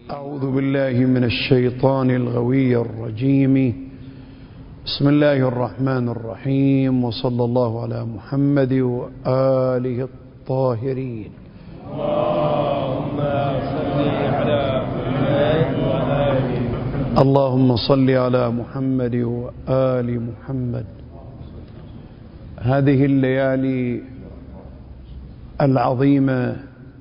أعوذ بالله من الشيطان الغوي الرجيم. بسم الله الرحمن الرحيم، وصلى الله على محمد وآله الطاهرين. اللهم صل على محمد وآل محمد. اللهم صل على محمد وآل محمد. هذه الليالي العظيمة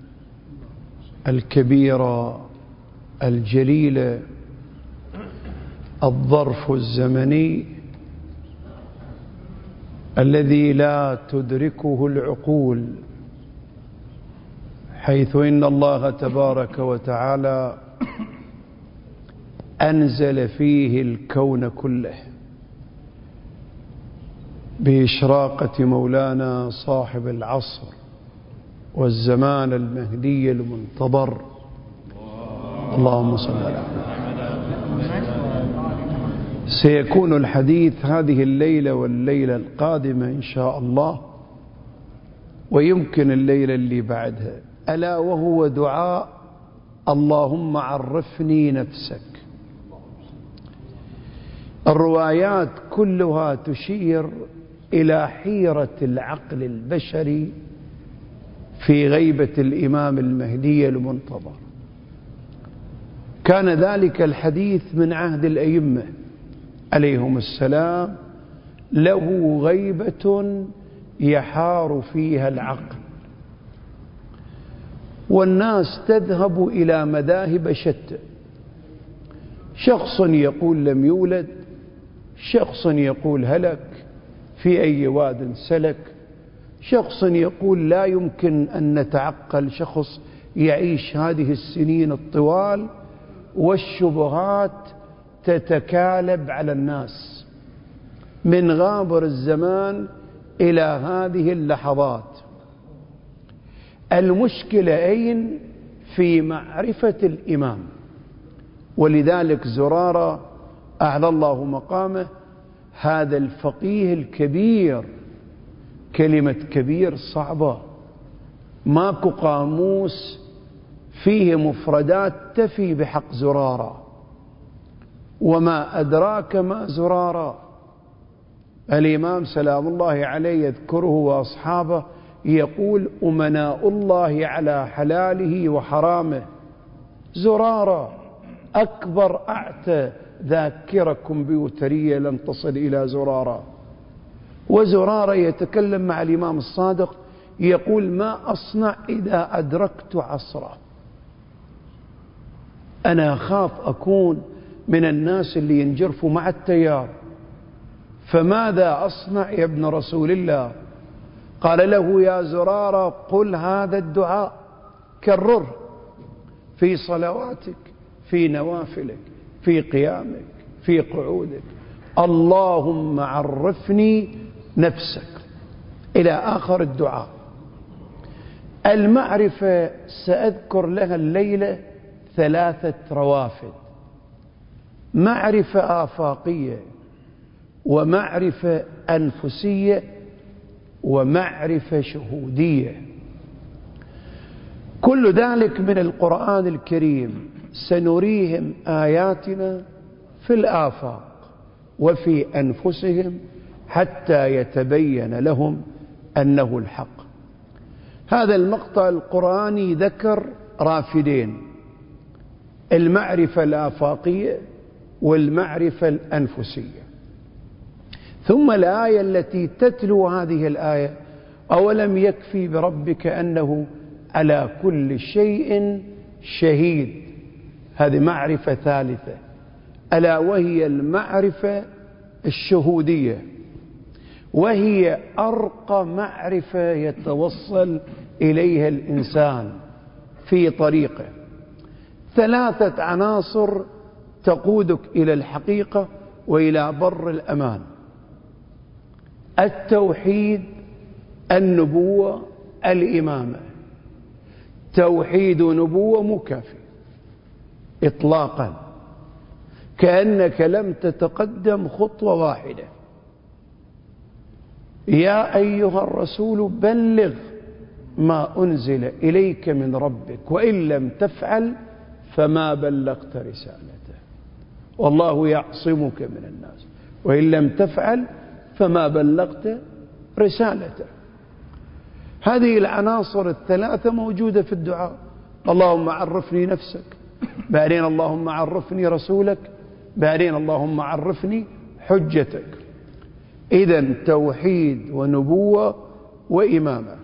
الكبيرة الجليلة، الظرف الزمني الذي لا تدركه العقول، حيث إن الله تبارك وتعالى أنزل فيه الكون كله بإشراقة مولانا صاحب العصر والزمان المهدي المنتظر. اللهم صل على محمد. سيكون الحديث هذه الليلة والليلة القادمة إن شاء الله، ويمكن الليلة اللي بعدها، ألا وهو دعاء اللهم عرفني نفسك. الروايات كلها تشير إلى حيرة العقل البشري في غيبة الإمام المهدي المنتظر. كان ذلك الحديث من عهد الأئمة عليهم السلام، له غيبة يحار فيها العقل، والناس تذهب إلى مذاهب شتى. شخص يقول لم يولد، شخص يقول هلك في أي واد سلك، شخص يقول لا يمكن أن نتعقل شخص يعيش هذه السنين الطوال، والشبهات تتكالب على الناس من غابر الزمان إلى هذه اللحظات. المشكلة أين؟ في معرفة الإمام. ولذلك زرارة أعلى الله مقامه، هذا الفقيه الكبير، كلمة كبير صعبة، ماكو قاموس فيه مفردات تفي بحق زرارة. وما أدراك ما زرارة؟ الإمام سلام الله عليه يذكره وأصحابه يقول أمناء الله على حلاله وحرامه. زرارة أكبر أعتى ذاكرة كمبيوترية لن تصل إلى زرارة. وزرارة يتكلم مع الإمام الصادق يقول ما أصنع إذا أدركت عصره؟ أنا أخاف أكون من الناس اللي ينجرفوا مع التيار، فماذا أصنع يا ابن رسول الله؟ قال له يا زرارة قل هذا الدعاء، كرره في صلواتك، في نوافلك، في قيامك، في قعودك. اللهم عرفني نفسك، إلى آخر الدعاء. المعرفة سأذكر لها الليلة 3 روافد: معرفة آفاقية، ومعرفة أنفسية، ومعرفة شهودية. كل ذلك من القرآن الكريم. سنريهم آياتنا في الآفاق وفي أنفسهم حتى يتبين لهم أنه الحق. هذا المقطع القرآني ذكر رافدين: المعرفة الآفاقية والمعرفة الأنفسية. ثم الآية التي تتلو هذه الآية: أولم يكفي بربك أنه على كل شيء شهيد. هذه معرفة ثالثة، ألا وهي المعرفة الشهودية، وهي أرقى معرفة يتوصل إليها الإنسان في طريقه. 3 عناصر تقودك إلى الحقيقة وإلى بر الأمان: التوحيد، النبوة، الإمامة. توحيد ونبوة مكافئ إطلاقا، كأنك لم تتقدم خطوة واحدة. يا أيها الرسول بلغ ما أنزل إليك من ربك، وإن لم تفعل فما بلغت رسالته، والله يعصمك من الناس وإن لم تفعل فما بلغت رسالته. هذه العناصر الثلاثة موجودة في الدعاء. اللهم عرفني نفسك، بعدين اللهم عرفني رسولك، بعدين اللهم عرفني حجتك. إذن توحيد ونبوة وإمامة.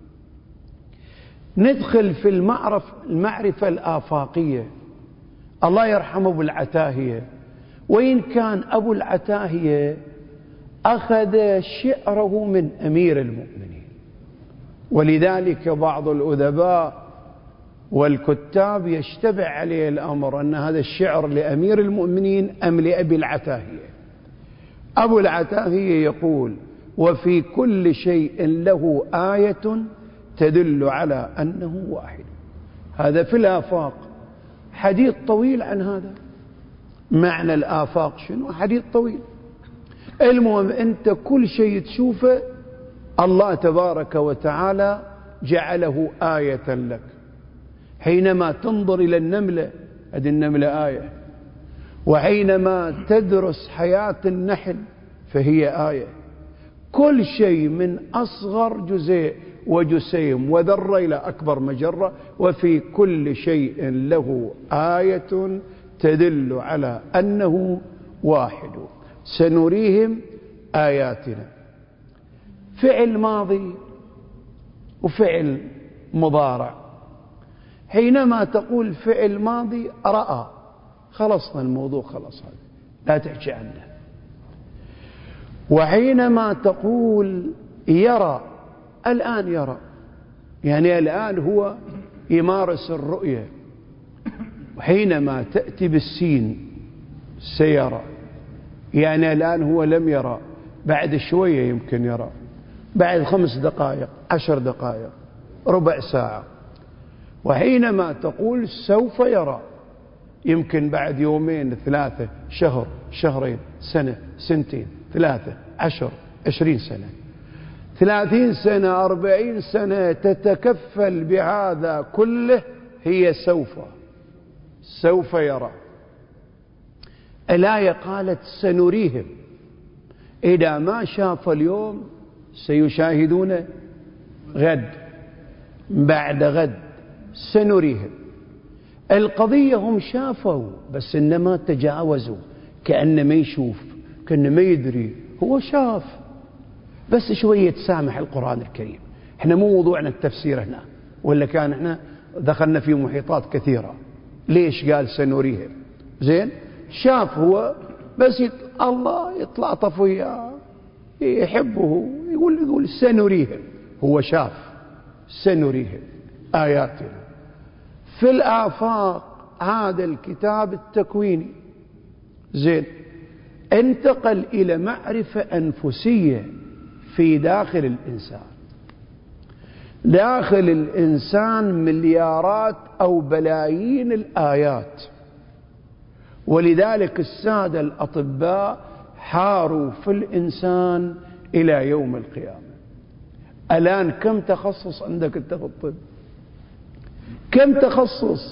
ندخل في المعرفة الآفاقية. الله يرحمه أبو العتاهية، وإن كان أبو العتاهية أخذ شعره من أمير المؤمنين، ولذلك بعض الأدباء والكتاب يشتبه عليه الأمر أن هذا الشعر لأمير المؤمنين أم لأبي العتاهية. أبو العتاهية يقول: وفي كل شيء له آية تدل على أنه واحد. هذا في الآفاق، حديث طويل عن هذا. معنى الآفاق شنو؟ حديث طويل. المهم أنت كل شيء تشوفه الله تبارك وتعالى جعله آية لك. حينما تنظر إلى النملة، هذه النملة آية، وحينما تدرس حياة النحل فهي آية. كل شيء من أصغر جزيء وجسيم وذرة إلى أكبر مجرة، وفي كل شيء له آية تدل على أنه واحد. سنريهم آياتنا. فعل ماضي وفعل مضارع. حينما تقول فعل ماضي رأى، خلصنا الموضوع، خلص، هذا لا تحكي عنه. وحينما تقول يرى، الآن يرى، يعني الآن هو يمارس الرؤية. وحينما تأتي بالسين سيرى، يعني الآن هو لم يرى، بعد شوية يمكن يرى، بعد 5 دقائق، 10 دقائق، ربع ساعة. وحينما تقول سوف يرى، يمكن بعد 2 3 شهر، شهرين، سنة، سنتين، 3 10 20 سنة، 30 سنة، 40 سنة تتكفل بهذا كله. هي سوف يرى. الآية قالت سنريهم. إذا ما شاف اليوم سيشاهدون غد، بعد غد سنريهم. القضية هم شافوا بس إنما تجاوزوا، كأنه ما يشوف، كأنه ما يدري. هو شاف بس شوية تسامح القرآن الكريم. احنا مو موضوعنا التفسير هنا، ولا كان احنا دخلنا في محيطات كثيرة. ليش قال سنريهم؟ زين، شاف هو بس الله يتلاطف وياه، يحبه، يقول سنريهم. هو شاف سنريهم آياتنا في الآفاق. هذا الكتاب التكويني. زين، انتقل إلى معرفة أنفسية في داخل الإنسان. داخل الإنسان مليارات أو بلايين الآيات، ولذلك السادة الأطباء حاروا في الإنسان إلى يوم القيامة. الآن كم تخصص عندك أنت في الطب؟ كم تخصص؟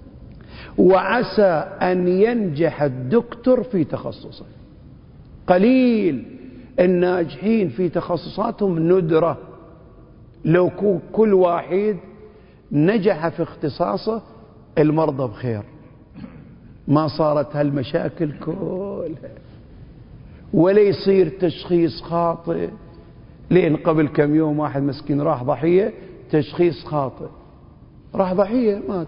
وعسى أن ينجح الدكتور في تخصصه. قليل الناجحين في تخصصاتهم، ندرة. لو كل واحد نجح في اختصاصه المرضى بخير، ما صارت هالمشاكل كلها، ولا يصير تشخيص خاطئ. لأن قبل كم يوم واحد مسكين راح ضحية، تشخيص خاطئ، راح ضحية مات.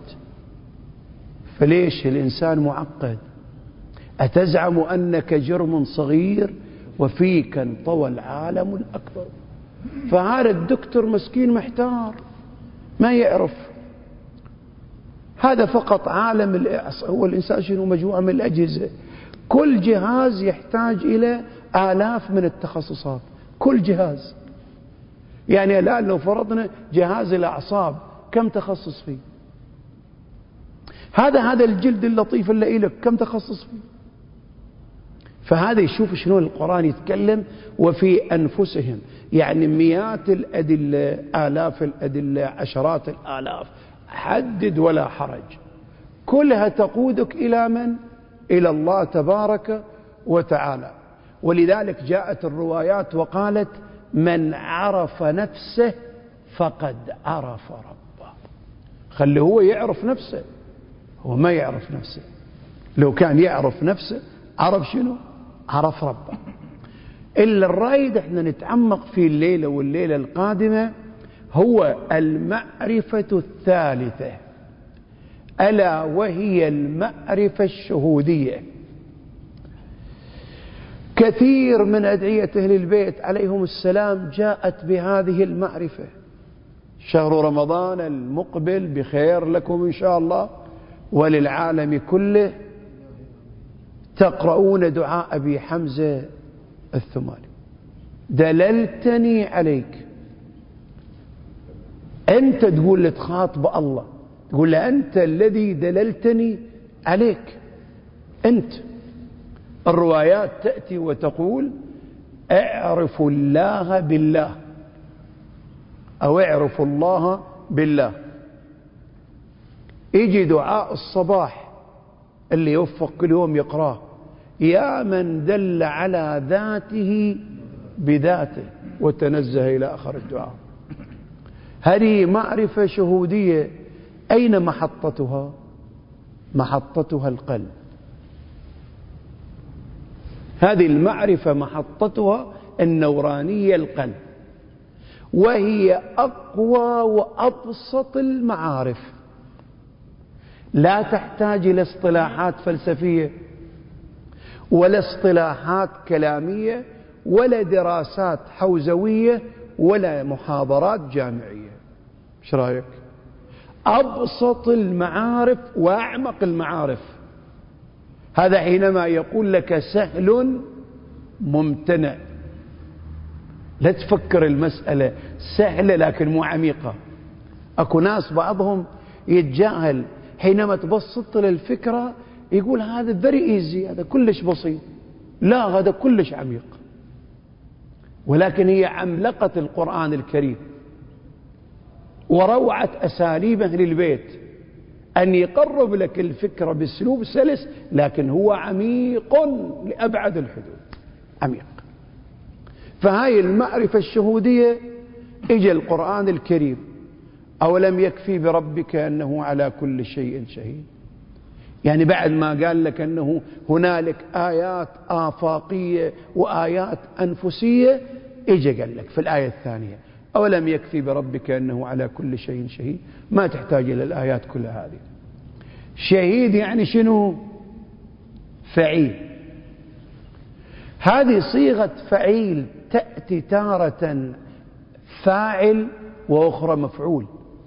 فليش الإنسان معقد؟ أتزعم أنك جرم صغير وفيك انطوى العالم الأكبر؟ فهذا الدكتور مسكين محتار، ما يعرف. هذا فقط عالم الإعصاء. هو الإنسان شنو؟ مجموعة من الأجهزة. كل جهاز يحتاج إلى آلاف من التخصصات، كل جهاز. يعني الآن لو فرضنا جهاز الأعصاب كم تخصص فيه؟ هذا الجلد اللطيف اللي لك كم تخصص فيه؟ فهذا يشوف شنو القرآن يتكلم. وفي أنفسهم، يعني مئات الأدلة، آلاف الأدلة، عشرات الآلاف، حدد ولا حرج. كلها تقودك إلى من؟ إلى الله تبارك وتعالى. ولذلك جاءت الروايات وقالت: من عرف نفسه فقد عرف ربه. خليه هو يعرف نفسه، هو ما يعرف نفسه. لو كان يعرف نفسه عرف شنو؟ عرف ربه. إلا الرايد احنا نتعمق في الليلة والليلة القادمة هو المعرفة الثالثة، ألا وهي المعرفة الشهودية. كثير من أدعية أهل البيت عليهم السلام جاءت بهذه المعرفة: شهر رمضان المقبل بخير لكم إن شاء الله وللعالم كله. تقرؤون دعاء أبي حمزة الثمالي: دللتني عليك. أنت تقول لتخاطب الله، تقول له: أنت الذي دللتني عليك أنت. الروايات تأتي وتقول: اعرف الله بالله، أو اعرف الله بالله. يجي دعاء الصباح اللي يوفق كل يوم يقراه: يا من دل على ذاته بذاته، وتنزه إلى آخر الدعاء. هذه معرفة شهودية. أين محطتها؟ محطتها القلب. هذه المعرفة محطتها النورانية القلب، وهي أقوى وأبسط المعارف. لا تحتاج إلى اصطلاحات فلسفية ولا اصطلاحات كلامية ولا دراسات حوزوية ولا محاضرات جامعية. ايش رايك؟ أبسط المعارف وأعمق المعارف. هذا حينما يقول لك سهل ممتنع. لا تفكر المسألة سهلة لكن مو عميقة. أكو ناس بعضهم يتجاهل حينما تبسط للفكرة، يقول هذا very easy، هذا كلش بسيط. لا، هذا كلش عميق. ولكن هي عملقة القرآن الكريم وروعة أساليب أهل البيت أن يقرب لك الفكرة بأسلوب سلس، لكن هو عميق لأبعد الحدود، عميق. فهاي المعرفة الشهودية إجا القرآن الكريم: أولم يكفي بربك أنه على كل شيء شهيد. يعني بعد ما قال لك أنه هنالك آيات آفاقية وآيات أنفسية، إجا قال لك في الآية الثانية: أولم يكفي بربك أنه على كل شيء شهيد. ما تحتاج إلى الآيات كلها هذه. شهيد يعني شنو؟ فعيل. هذه صيغة فعيل تأتي تارة فاعل وأخرى مفعول.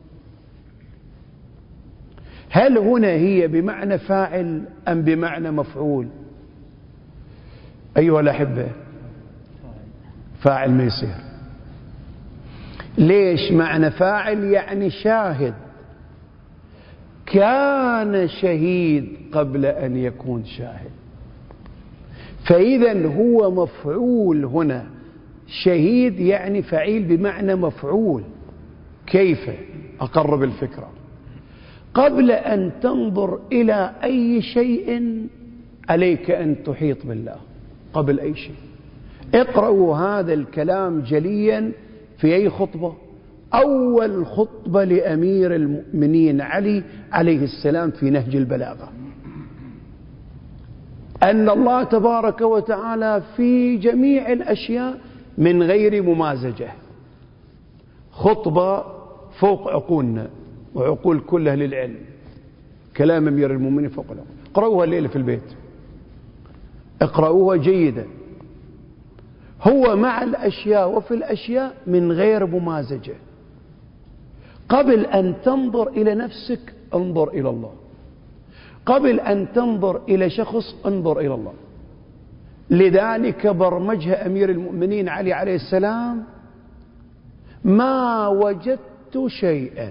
هل هنا هي بمعنى فاعل أم بمعنى مفعول؟ أيها الأحبة، فاعل ما يصير. ليش معنى فاعل؟ يعني شاهد، كان شهيد قبل أن يكون شاهد. فإذا هو مفعول هنا. شهيد يعني فعيل بمعنى مفعول. كيف؟ أقرب الفكرة. قبل أن تنظر إلى أي شيء عليك أن تحيط بالله، قبل أي شيء. اقرأوا هذا الكلام جليا في أي خطبة؟ أول خطبة لأمير المؤمنين علي عليه السلام في نهج البلاغة، أن الله تبارك وتعالى في جميع الأشياء من غير ممازجة. خطبة فوق عقولنا وعقول كل أهل العلم. كلام أمير المؤمنين فوق العقول. اقرأوها الليلة في البيت، اقرأوها جيدا. هو مع الأشياء وفي الأشياء من غير ممازجة. قبل أن تنظر إلى نفسك انظر إلى الله، قبل أن تنظر إلى شخص انظر إلى الله. لذلك برمجها أمير المؤمنين علي عليه السلام: ما وجدت شيئا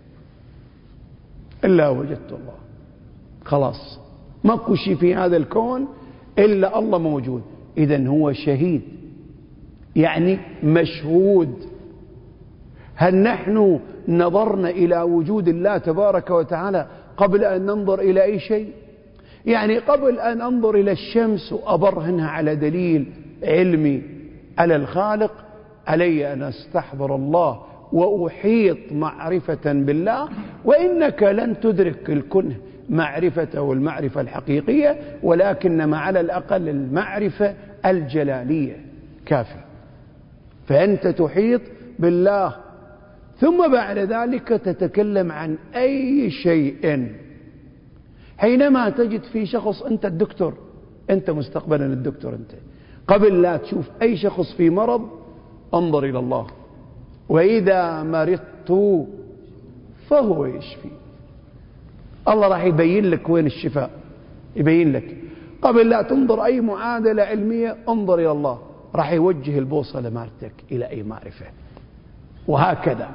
إلا وجدت الله. خلاص، ماكو شيء في هذا الكون إلا الله موجود. إذن هو شهيد يعني مشهود. هل نحن نظرنا إلى وجود الله تبارك وتعالى قبل أن ننظر إلى أي شيء. يعني قبل أن أنظر إلى الشمس وأبرهنها على دليل علمي على الخالق، علي أن أستحضر الله وأحيط معرفة بالله. وإنك لن تدرك الكنه معرفته والمعرفة الحقيقية، ولكنما على الأقل المعرفة الجلالية كافي. فأنت تحيط بالله، ثم بعد ذلك تتكلم عن أي شيء. حينما تجد في شخص، أنت الدكتور، أنت مستقبلا الدكتور، أنت قبل لا تشوف أي شخص في مرض انظر إلى الله. وإذا مرضت فهو يشفي. الله راح يبين لك وين الشفاء، يبين لك. قبل لا تنظر أي معادلة علمية انظر إلى الله، راح يوجه البوصلة مالتك إلى أي معرفة. وهكذا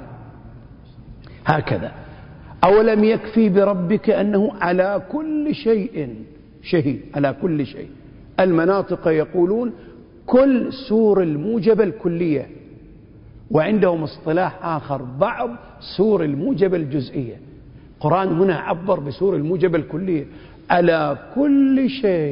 أولم يكفي بربك أنه على كل شيء شهيد، على كل شيء. المناطق يقولون كل سور الموجبة الكلية، وعندهم اصطلاح آخر بعض سور الموجبة الجزئية. القرآن هنا عبر بسور الموجبة الكلية، على كل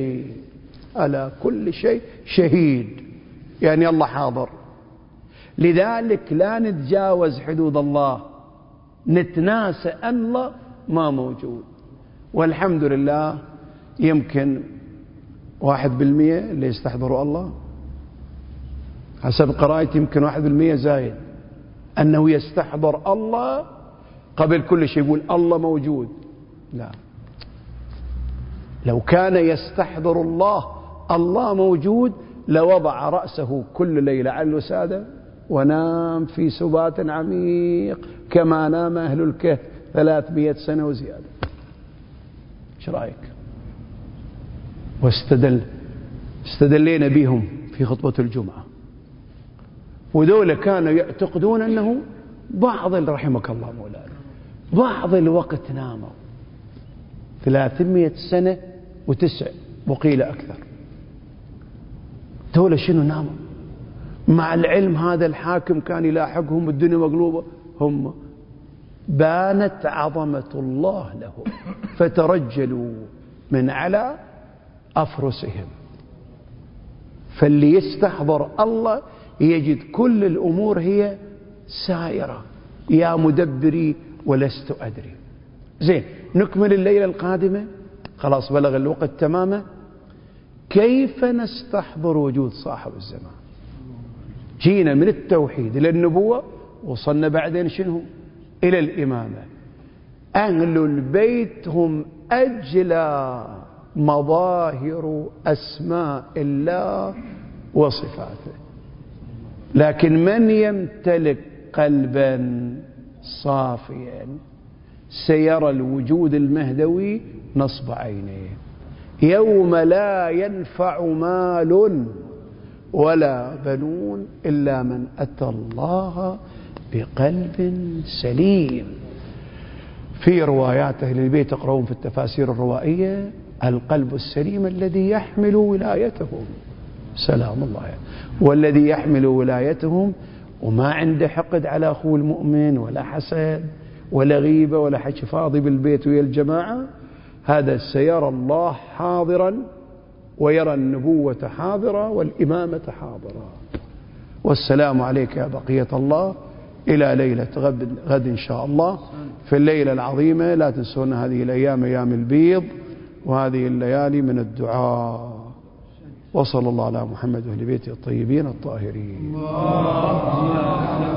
شيء شهيد، يعني الله حاضر. لذلك لا نتجاوز حدود الله، نتناسى أن الله ما موجود. والحمد لله يمكن 1% اللي يستحضروا الله، حسب قراءتي يمكن 1% زايد، أنه يستحضر الله قبل كل شيء. يقول الله موجود، لا. لو كان يستحضر الله موجود لوضع رأسه كل ليلة على الوسادة ونام في سبات عميق كما نام أهل الكهف 300 سنة وزيادة. ايش رأيك؟ واستدلينا بهم في خطبة الجمعة، وذولا كانوا يعتقدون أنه بعض رحمك الله مولانا بعض الوقت ناموا 300 سنة و9 وقيل أكثر. ذولا شنو ناموا؟ مع العلم هذا الحاكم كان يلاحقهم الدنيا مقلوبة، هم بانت عظمة الله لهم فترجلوا من على أفرسهم. فاللي يستحضر الله يجد كل الأمور هي سائرة. يا مدبري ولست أدري. زين، نكمل الليلة القادمة، خلاص بلغ الوقت تماما. كيف نستحضر وجود صاحب الزمان؟ جينا من التوحيد إلى النبوة، وصلنا بعدين شنو؟ إلى الإمامة. أهل البيت هم أجلى مظاهر أسماء الله وصفاته. لكن من يمتلك قلبا صافيا سيرى الوجود المهدوي نصب عينيه. يوم لا ينفع مال ولا بنون إلا من أتى الله بقلب سليم. في روايات أهل البيت تقرؤون في التفاسير الروائية القلب السليم الذي يحمل ولايتهم، سلام الله يعني. والذي يحمل ولايتهم وما عنده حقد على أخوه المؤمن ولا حسد ولا غيبة ولا حكي فاضي بالبيت ويا الجماعة، هذا سيرى الله حاضرا ويرى النبوة حاضرة والإمامة حاضرة. والسلام عليك يا بقية الله إلى ليلة غد إن شاء الله في الليلة العظيمة. لا تنسون هذه الأيام أيام البيض، وهذه الليالي من الدعاء. وصلى الله على محمد وأهل بيته الطيبين الطاهرين.